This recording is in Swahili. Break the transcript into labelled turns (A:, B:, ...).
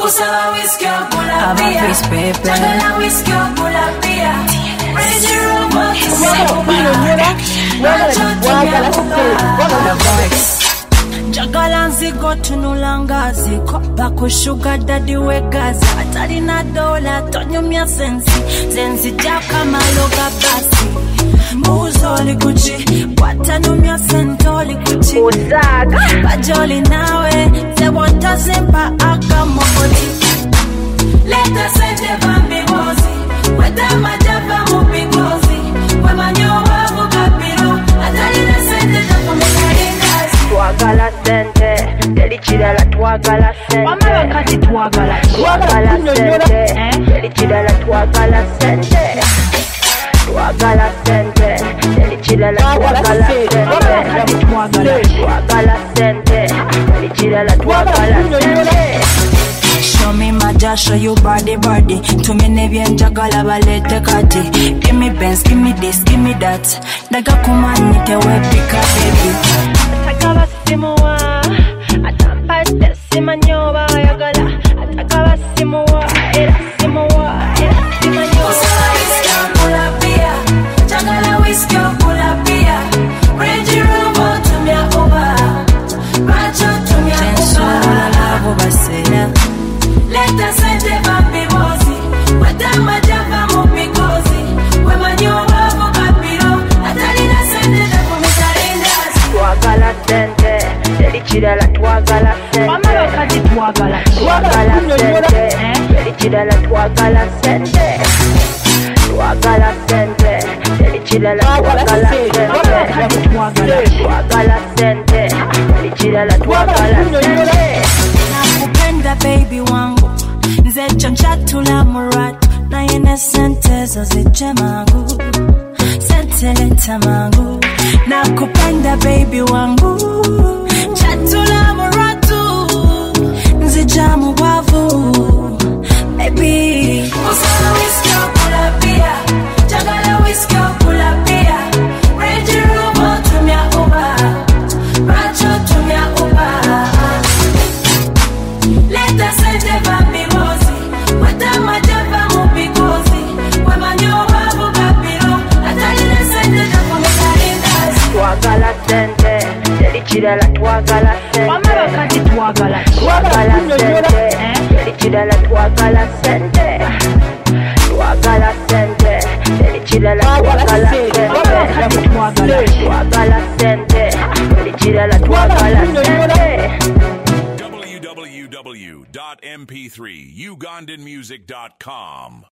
A: Usaba whiskey or pull beer. Chagala whiskey or pull beer. Raise your Jagala nzigo tunulanga ziko bakushuga dadi wegaza atari na dola tonyumya sensi jaka maloga basi muzo likuchi watanumya sentoli kuchi uzaga bajoli nawe ze wanta simpa aka mokoti leta sente bambi bozi weta majava mupigozi wemanyowa mukapiro atari na sente takumekaringazi twagala sente delichidala twagala sente
B: Wamakati twagala
A: sente delichidala twagala sente twagala sente delichidala twagala sente twagala sente delichidala twagala sente. Show me my dash, show you body. To me nebyen jagala balete kati. Give me Benz, give me this, give me that. Daga kumani te wepika baby. Atakaba simuwa, atampa sima nyoba yagala. Atakaba simuwa, era simuwa. Usaba whiskey or pull beer. Jagala whiskey or pull beer. Range Rover to me over. Rancho to me over. Leta sente bambi bozi weta majava mupigozi wemanyoba vukapiro atalina sente takumisarindazi twagala sente delichidala twagala sente
B: Wamakati twagala
A: sente delichidala twagala sente twagala sente delichidala twagala sente twagala sente delichidala twagala sente. Nakupenda baby wangu nze chonchatula muratu na yene sente zoziche mangu sente leta mangu. Nakupenda baby wangu chatula muratu nze jamu wavu baby. Usaba whiskey or pull beer. Jagala whiskey or pull beer. Range Rover to me over. Rancho to me over. Leta sente bambi bozi weta majava mupigozi wemanyoba vukapiro atalina sente takumekarindazi twagala sente delichidala twagala sente
B: Wamakati twagala
A: sente delichidala twagala sente twagala sente delichidala twagala sente twagala sente delichidala twagala sente.
C: www.mp3ugandanmusic.com